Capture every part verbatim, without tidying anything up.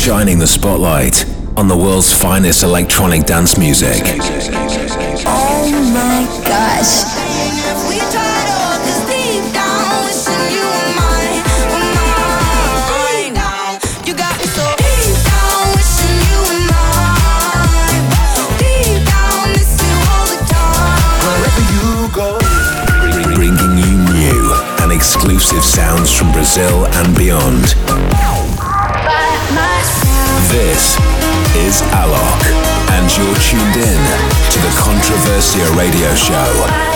shining the spotlight on the world's finest electronic dance music. Oh my gosh. Bringing you new and exclusive sounds from Brazil and beyond. This is Alok, and you're tuned in to the Controversia Radio Show.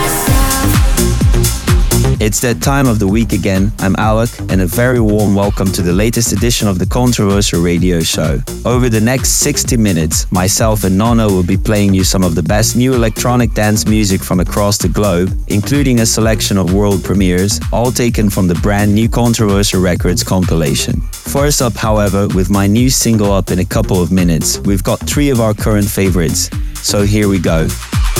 It's that time of the week again. I'm Alok, and a very warm welcome to the latest edition of the Controversia Radio Show. Over the next sixty minutes, myself and Nono will be playing you some of the best new electronic dance music from across the globe, including a selection of world premieres, all taken from the brand new Controversia Records compilation. First up, however, with my new single up in a couple of minutes, we've got three of our current favorites. So here we go.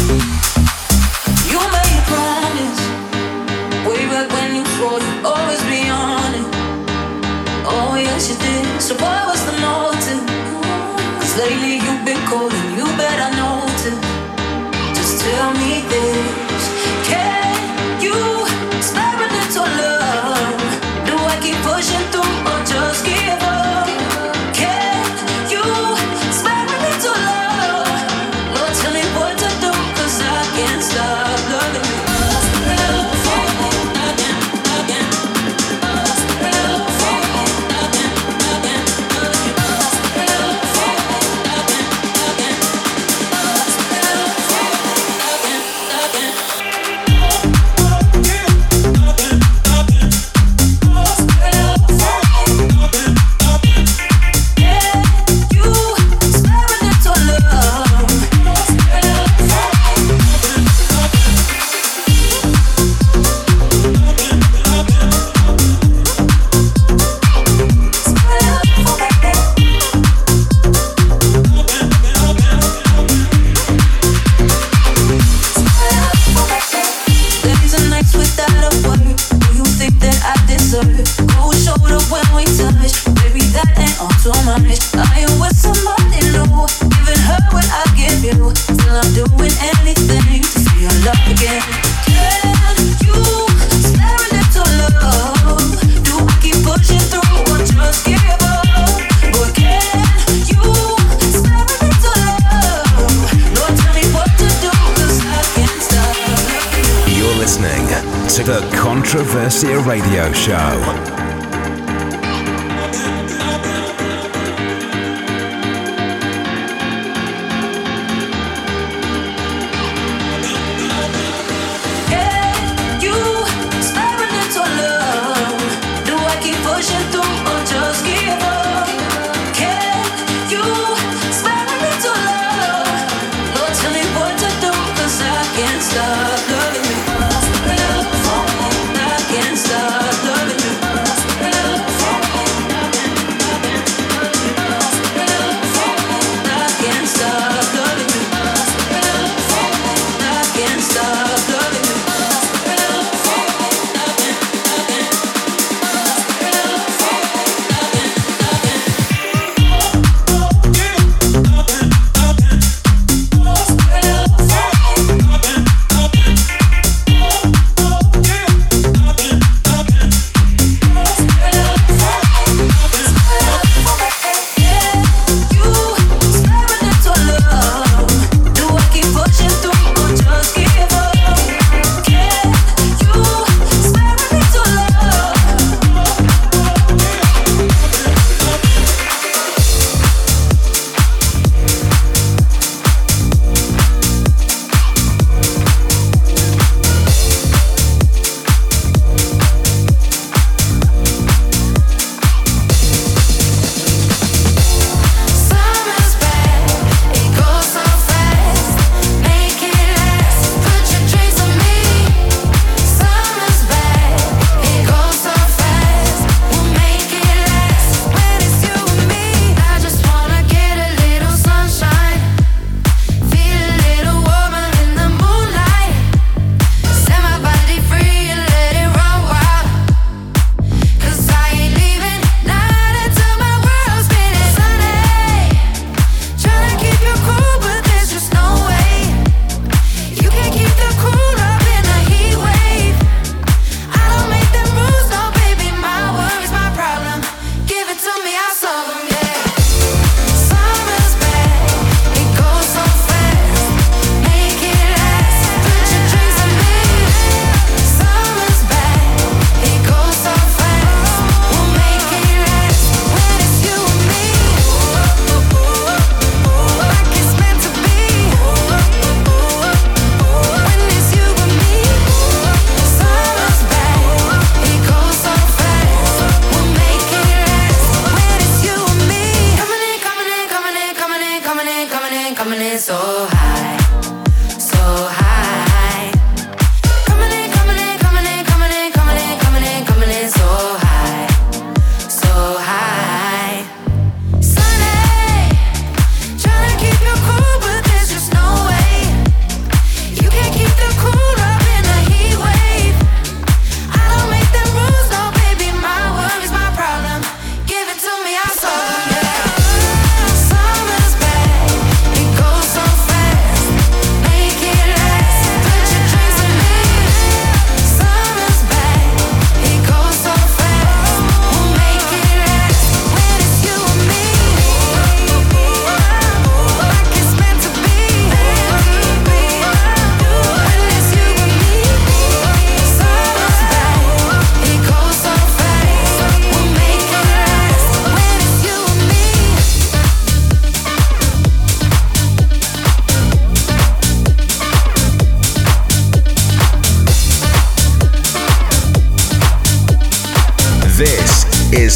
Lately you've been cold and you better know to just tell me this. Can you spare a little love? Do I keep pushing through or just give up? Can you spare a little love? Lord, tell me what to do, cause I can't stop loving you. The Controversia Radio Show. Stop loving me. I can't stop loving you.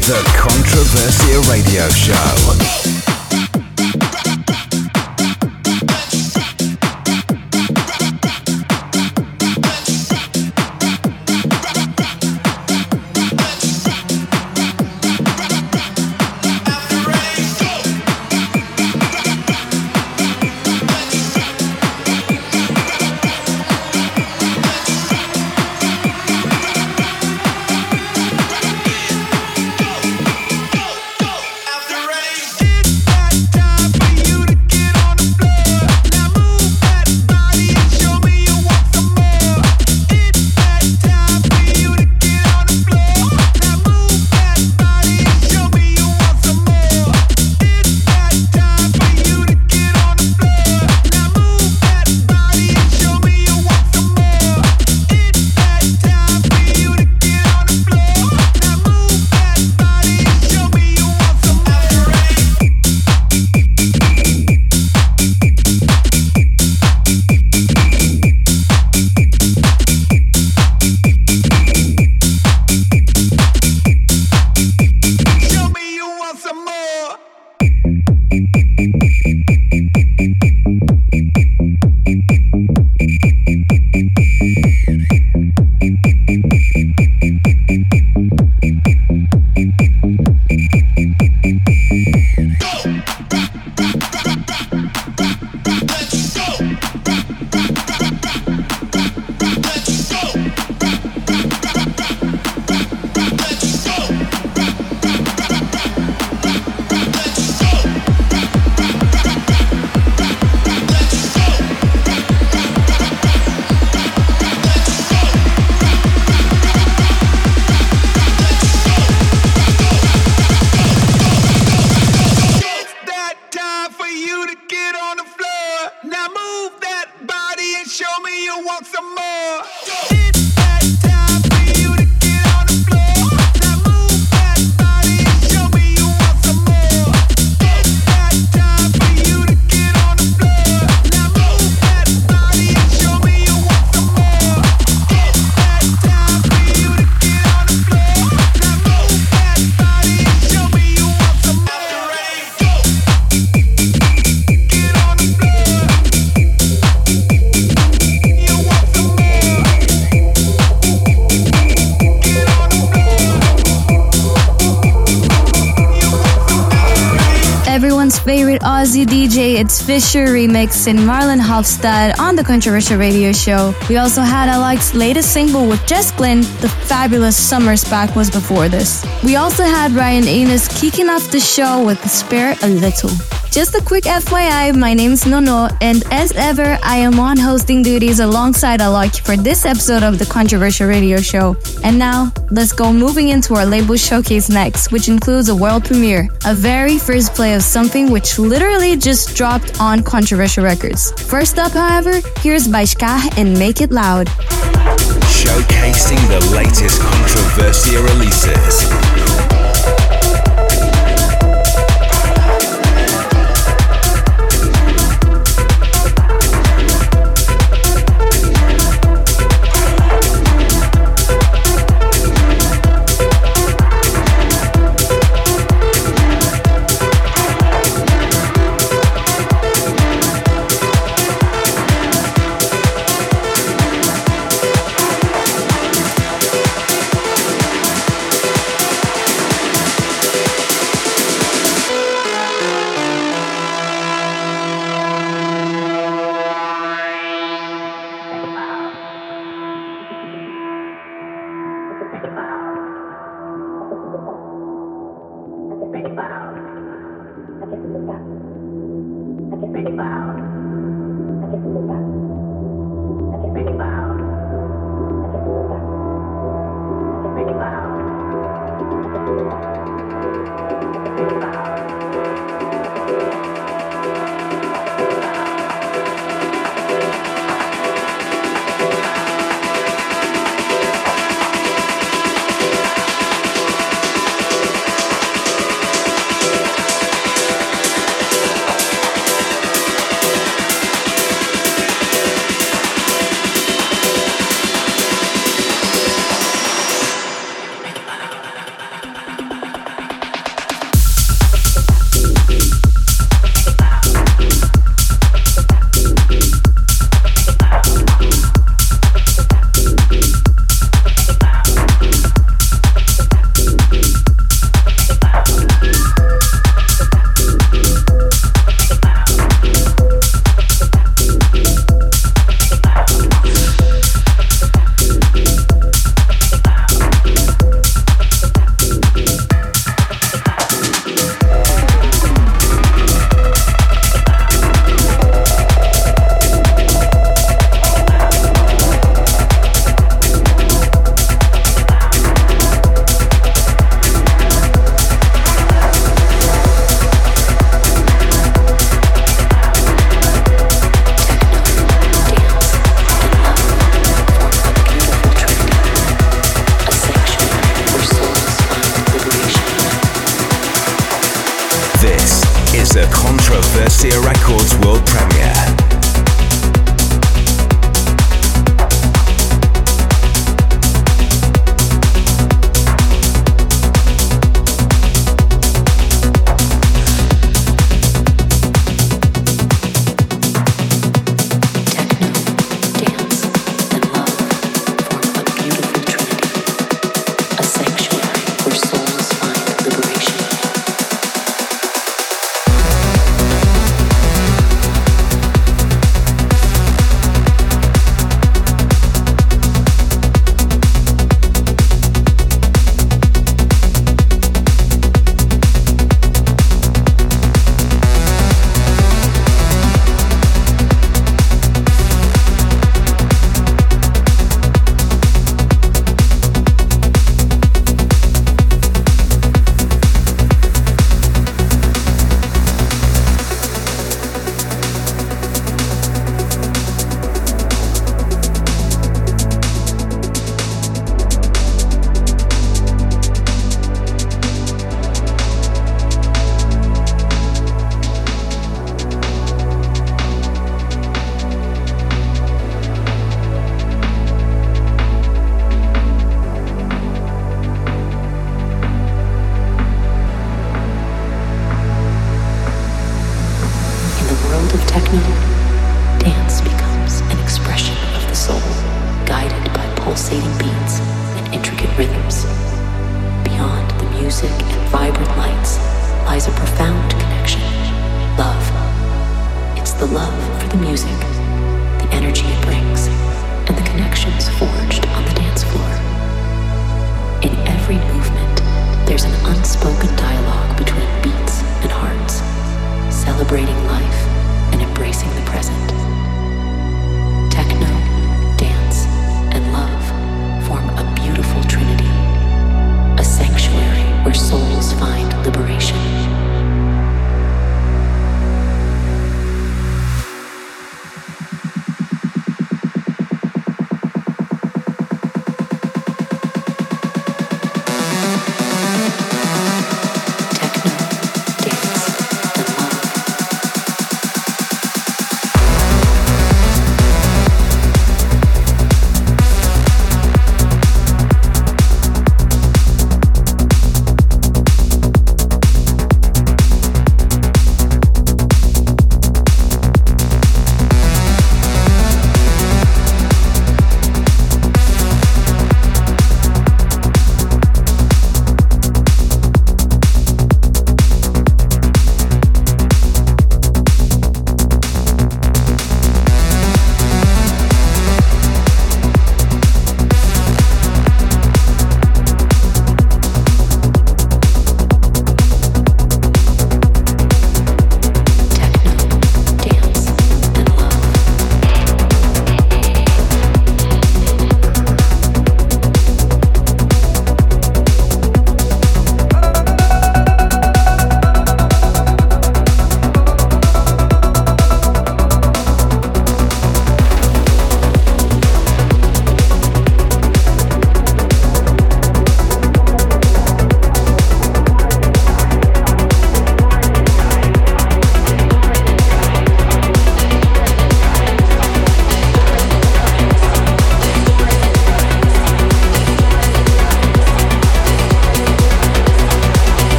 The Controversia Radio Show. Favorite Aussie D J, it's Fisher remixing Marlon Hofstad on the Controversia Radio Show. We also had Alok's latest single with Jess Glynn, The Fabulous Summer's Back was before this. We also had Ryan Enos kicking off the show with Spare a Little. Just a quick F Y I, my name's Nono, and as ever, I am on hosting duties alongside Alok for this episode of the Controversia Radio Show. And now, let's go moving into our label showcase next, which includes a world premiere, a very first play of something which literally just dropped on Controversia Records. First up, however, here's Baishkah and Make It Loud. Showcasing the latest Controversia releases. is a Controversia Records world premiere.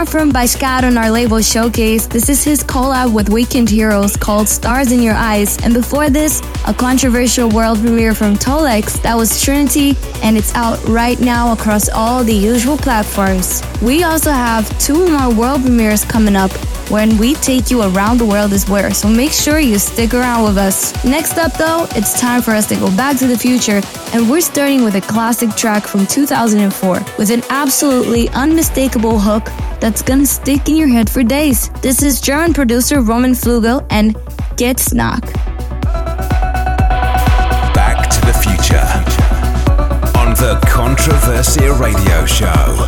from Baixcar on our label Showcase. This is his collab with Weekend Heroes called Stars in Your Eyes. And before this, a controversial world premiere from Tolex, that was Trinity, and it's out right now across all the usual platforms. We also have two more world premieres coming up when we take you around the world as well, so make sure you stick around with us. Next up though, it's time for us to go back to the future, and we're starting with a classic track from two thousand four with an absolutely unmistakable hook that's gonna stick in your head for days. This is German producer Roman Flugel and Get Snack. Back to the future on the Controversia Radio Show.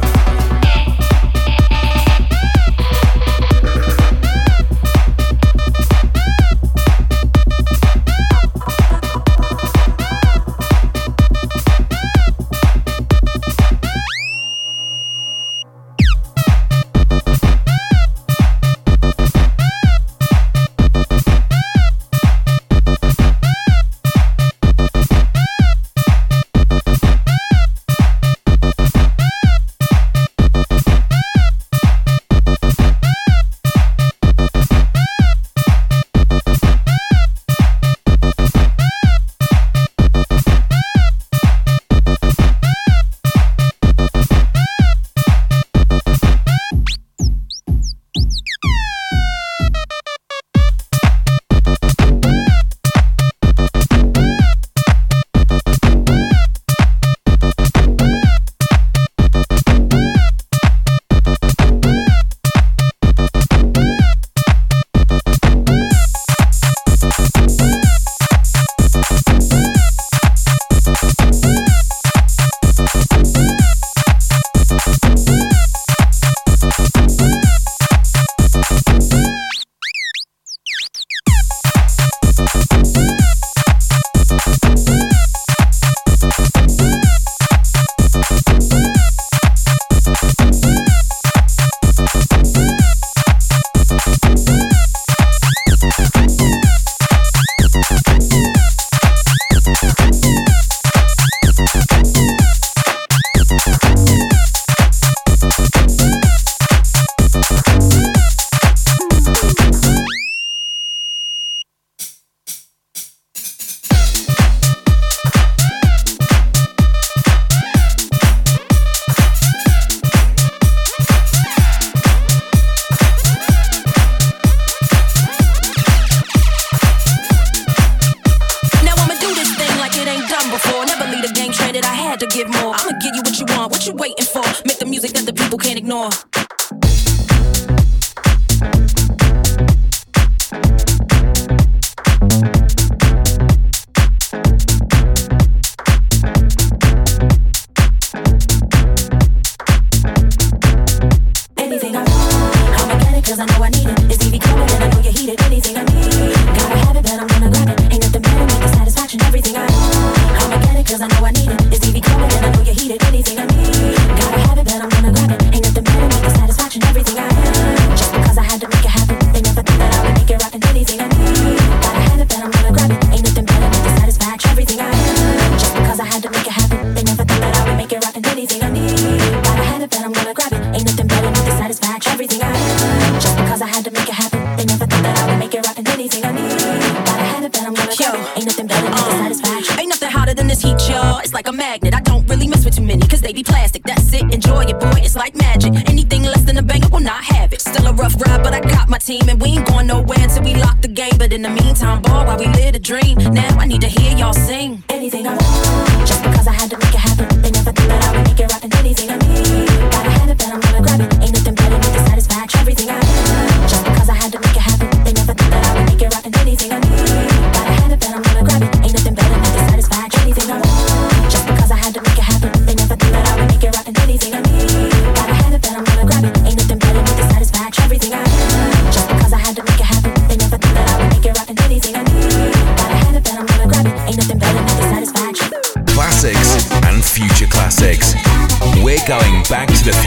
Going back to the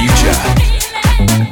future.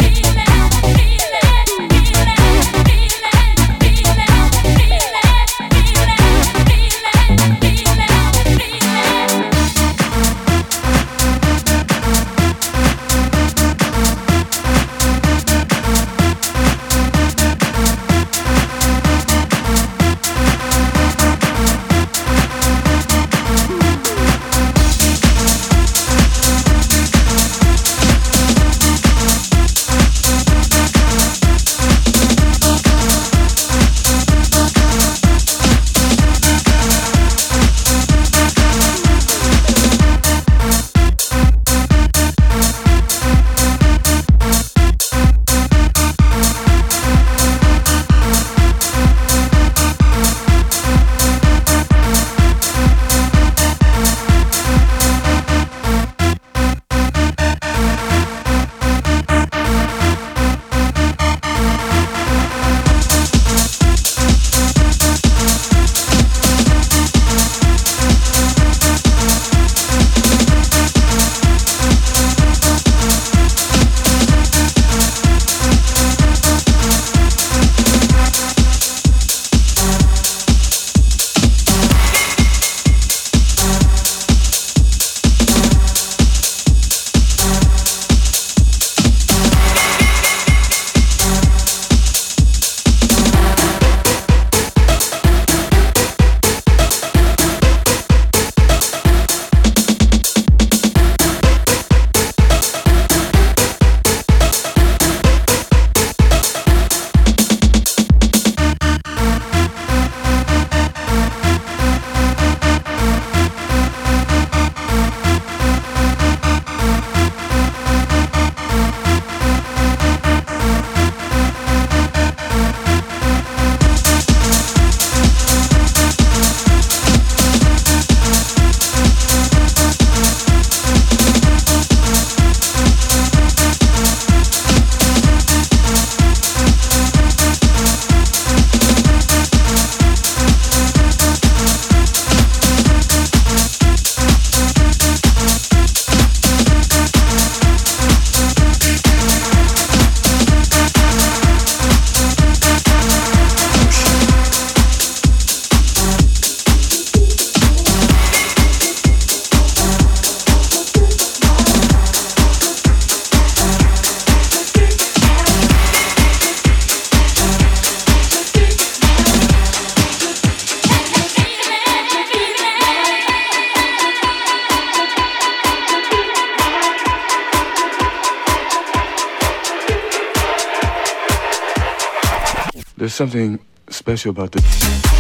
There's something special about this.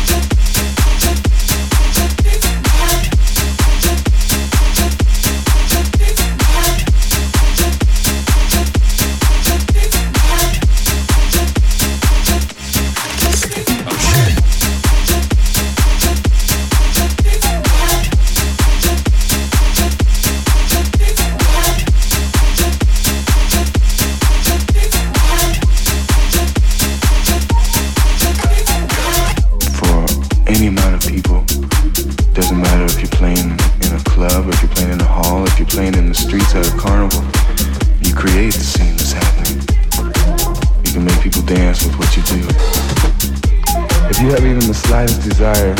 Desire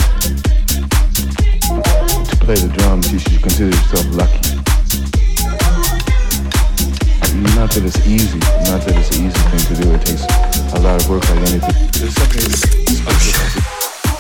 to play the drums, you should consider yourself lucky. Not that it's easy, not that it's an easy thing to do. It takes a lot of work like anything. There's something special about it.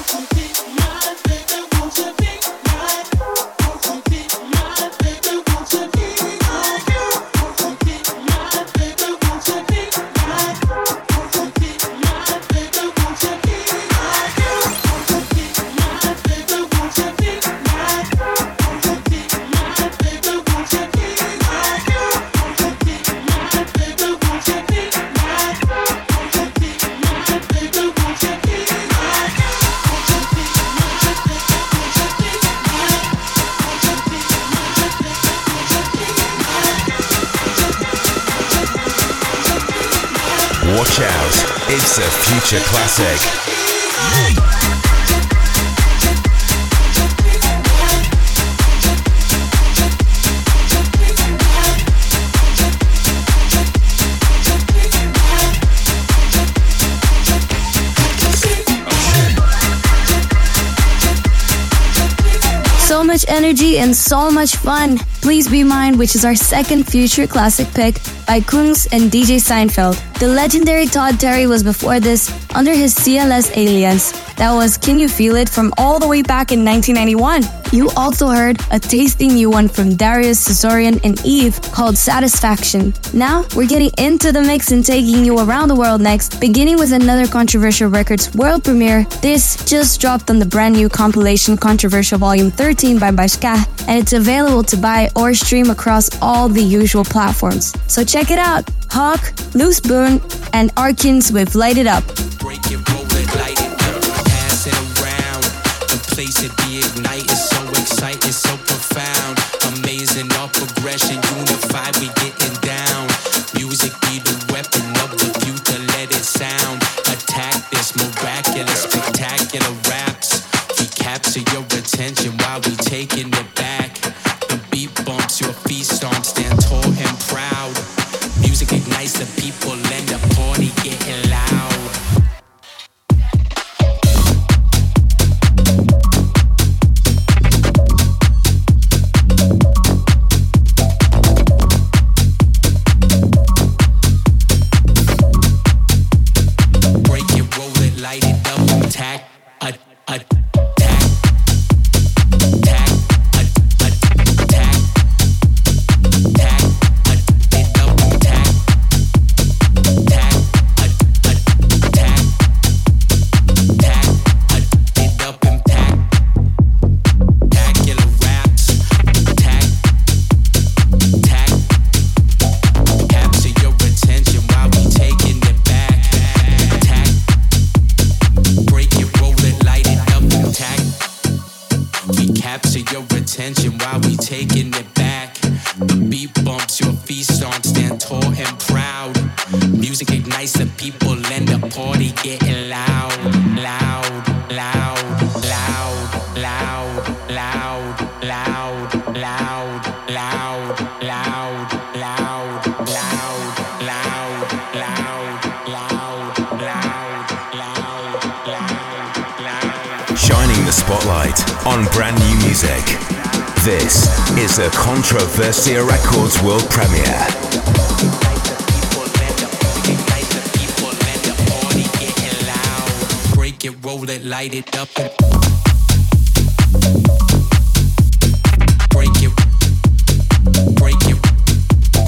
Watch out, it's a future classic. So much energy and so much fun. Please Be Mine, which is our second future classic pick by Kungs and D J Seinfeld. The legendary Todd Terry was before this under his C L S alias. That was Can You Feel It from all the way back in nineteen ninety-one. You also heard a tasty new one from Darius Sazorian and Eve called Satisfaction. Now we're getting into the mix and taking you around the world next, beginning with another Controversial Records world premiere. This just dropped on the brand new compilation Controversial Volume thirteen by Bashka, and it's available to buy or stream across all the usual platforms. So check it out. Hawk, Loose Boone, and Arkins with Light It Up. Break it, roll it, light it up, pass it around. The place it be ignite, it's so exciting, so profound. Amazing, all progression, unified, we getting down. Music be the weapon of the future, let it sound. Attack this miraculous, spectacular raps. We capture your attention while we taking it back. The beat bumps your feet stomp, stand tall and proud. Music ignites the people and the party getting loud. On brand new music. This is the Controversia Records world premiere. Break it, roll it, light it up. Break it, break it.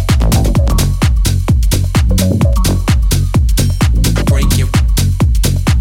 Break it,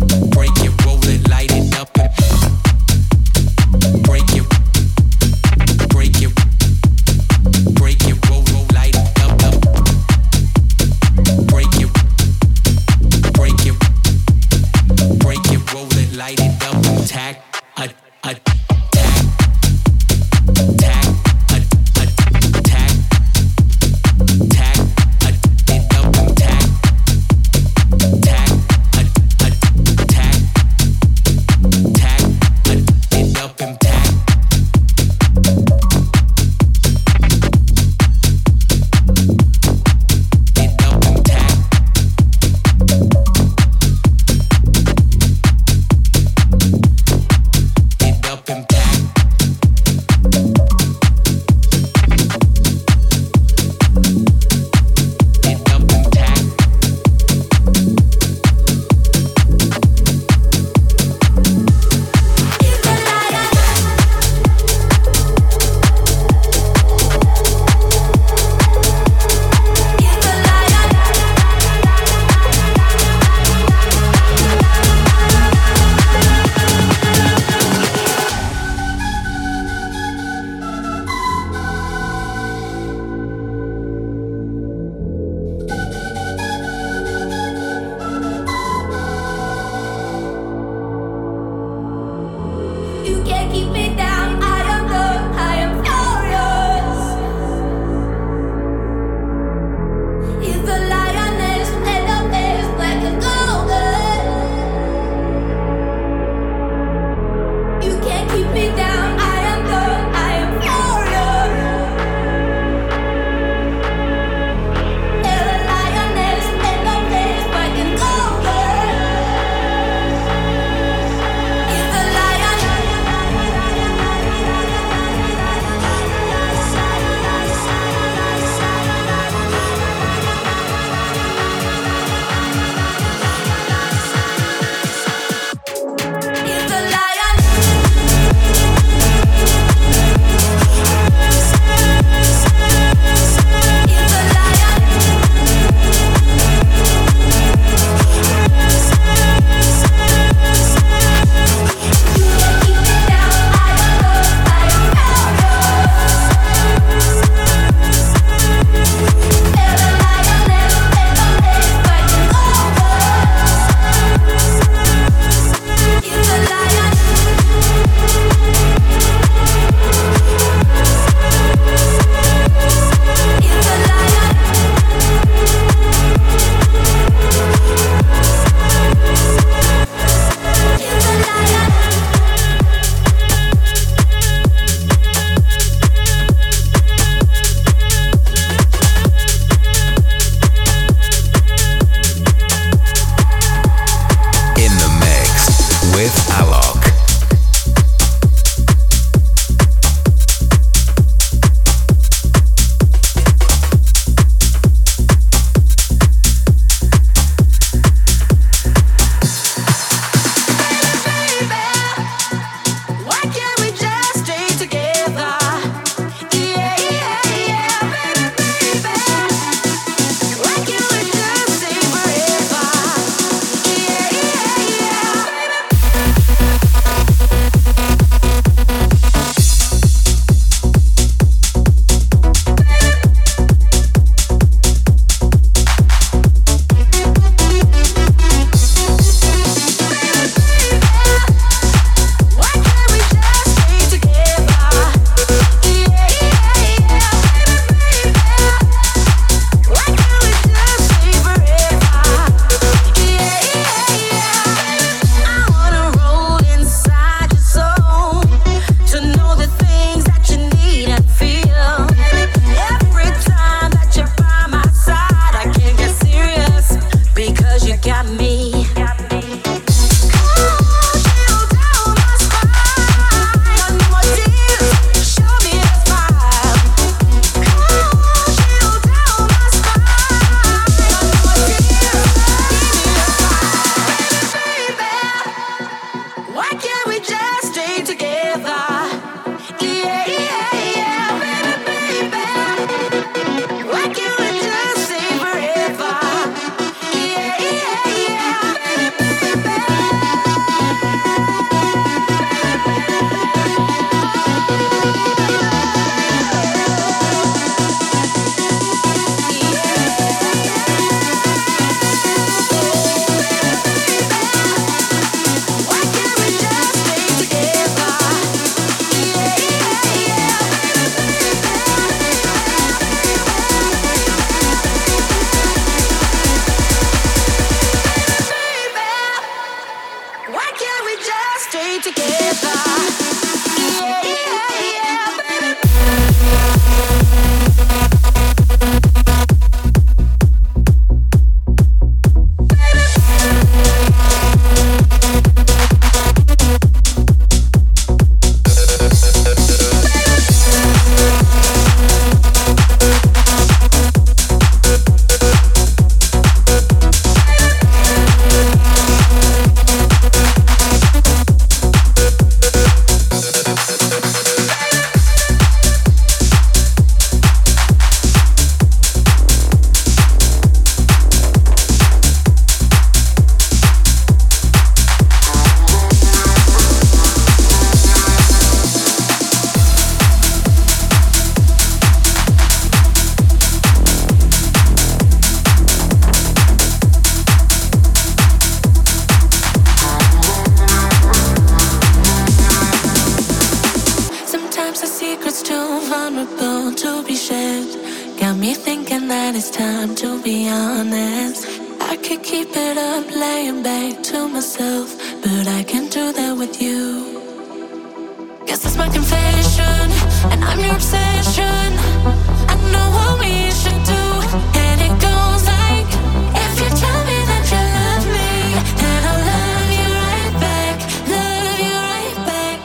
secrets too vulnerable to be shared. Got me thinking that it's time to be honest. I could keep it up, laying back to myself, but I can't do that with you. Guess it's my confession, and I'm your obsession. I know what we should do, and it goes like, if you tell me that you love me, then I'll love you right back, love you right back.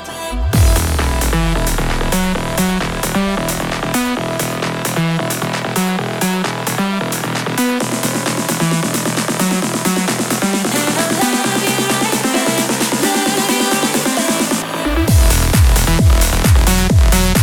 And I'll love you right back, love you right back.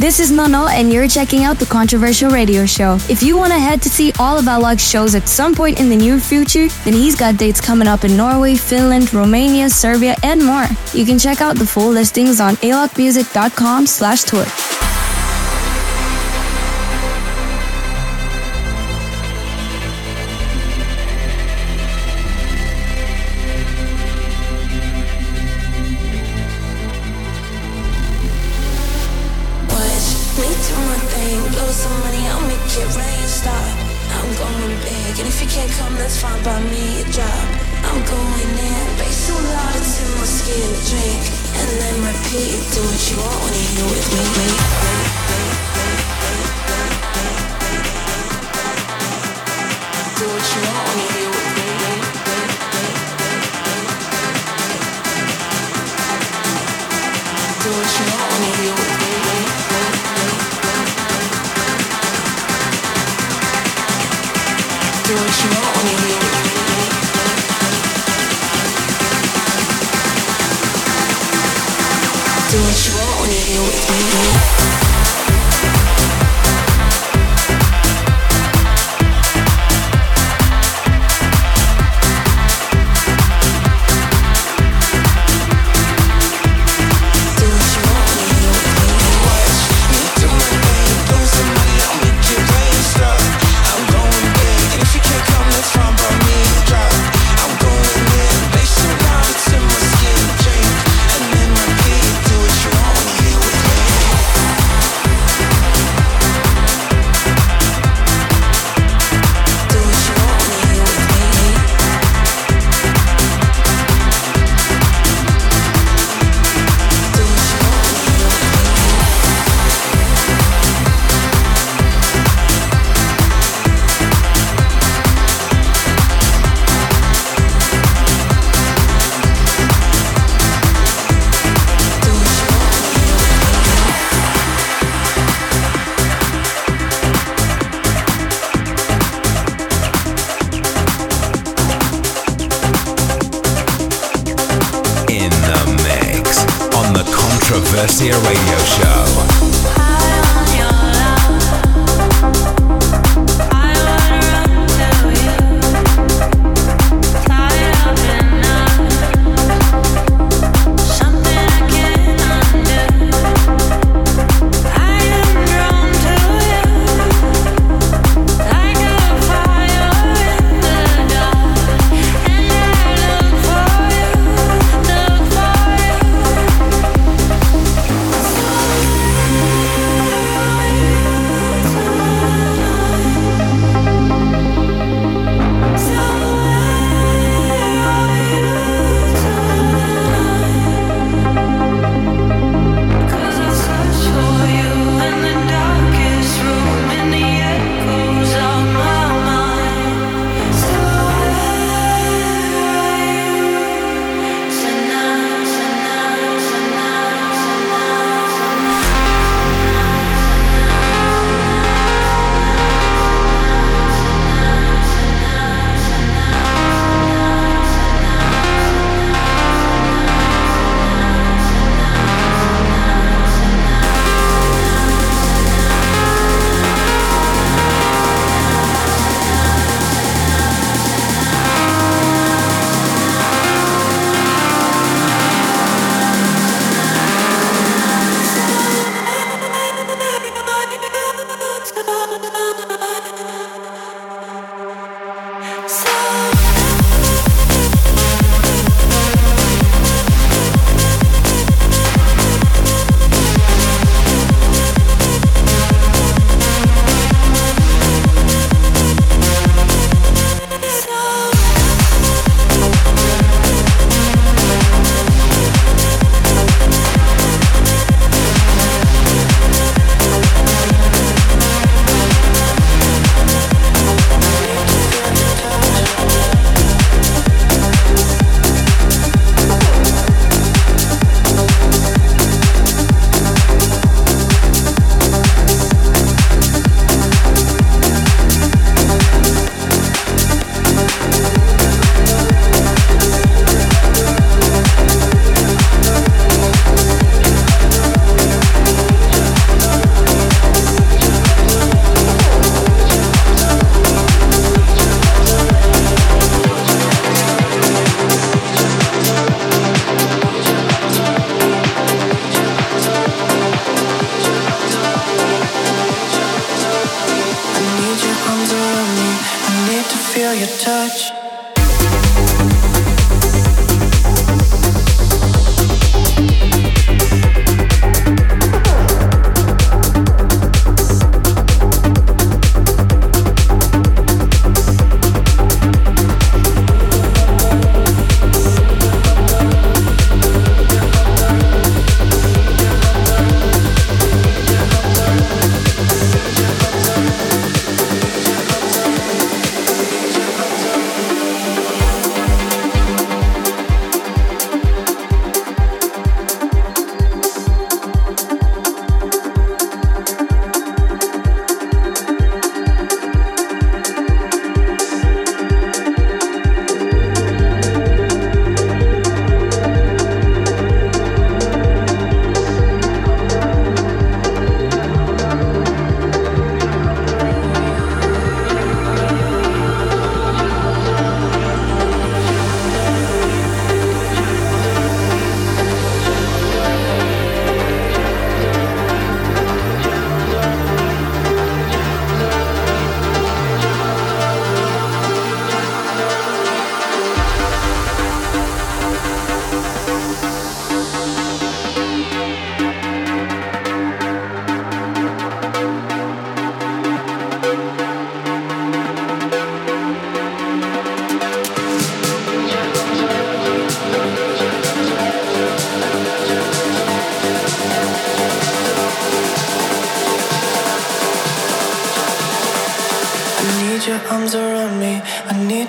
This is Nono, and you're checking out the Controversial Radio Show. If you want to head to see all of Alok's shows at some point in the near future, then he's got dates coming up in Norway, Finland, Romania, Serbia, and more. You can check out the full listings on alokmusic.com slash tour. Controversia Radio Show. Thank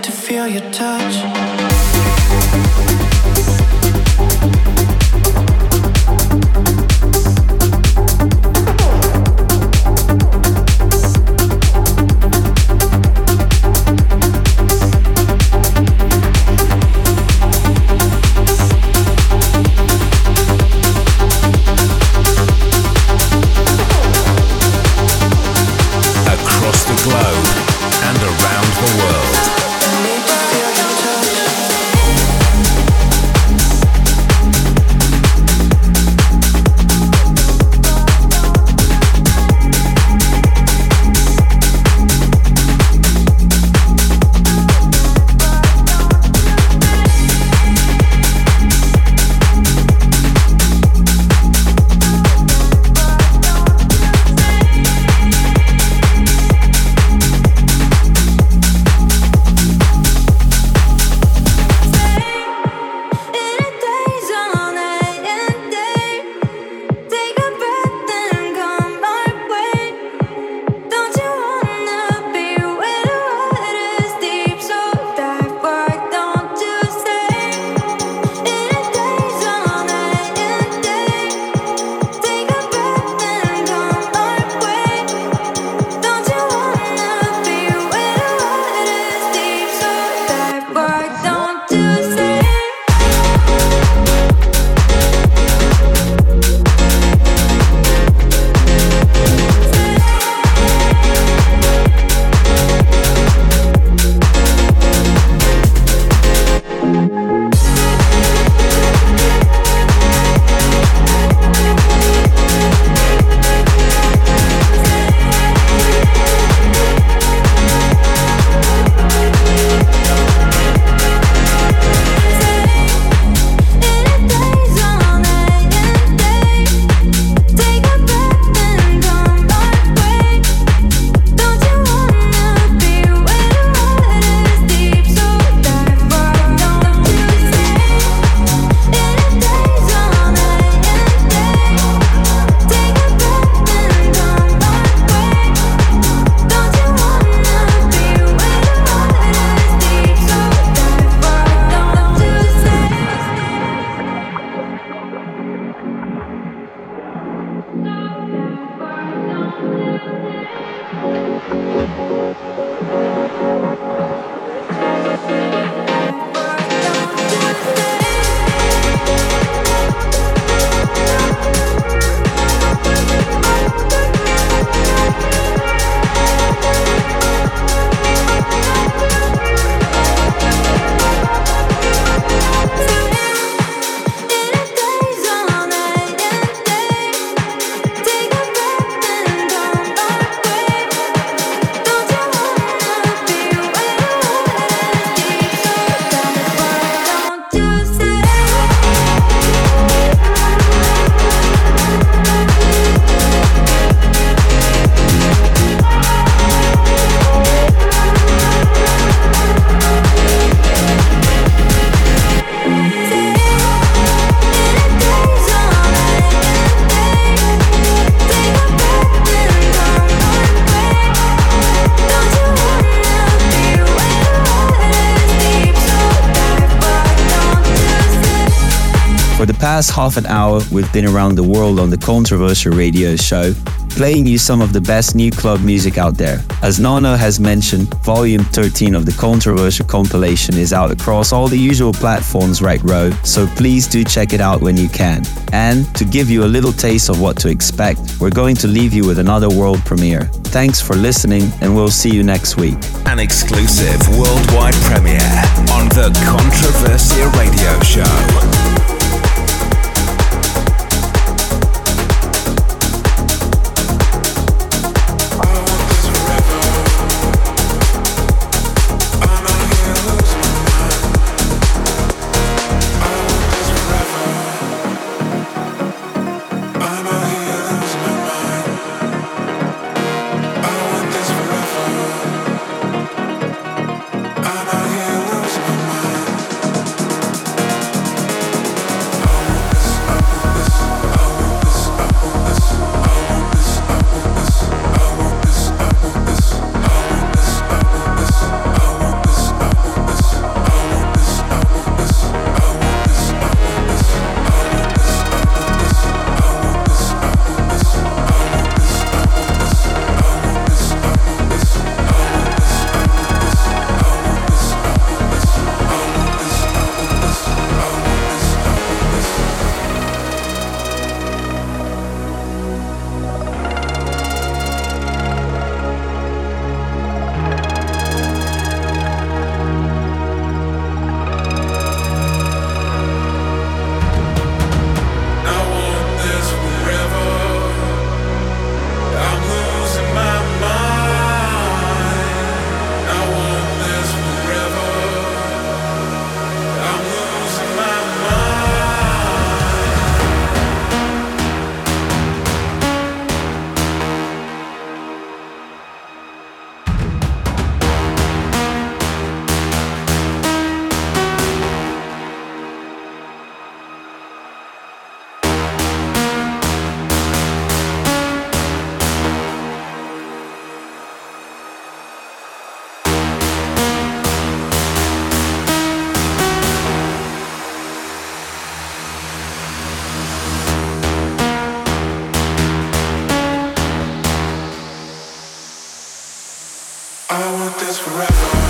to feel your touch. For the past half an hour, we've been around the world on the Controversial Radio Show, playing you some of the best new club music out there. As Nono has mentioned, Volume thirteen of the Controversial compilation is out across all the usual platforms right row, so please do check it out when you can. And to give you a little taste of what to expect, we're going to leave you with another world premiere. Thanks for listening, and we'll see you next week. An exclusive worldwide premiere on the Controversial Radio Show. I want this forever.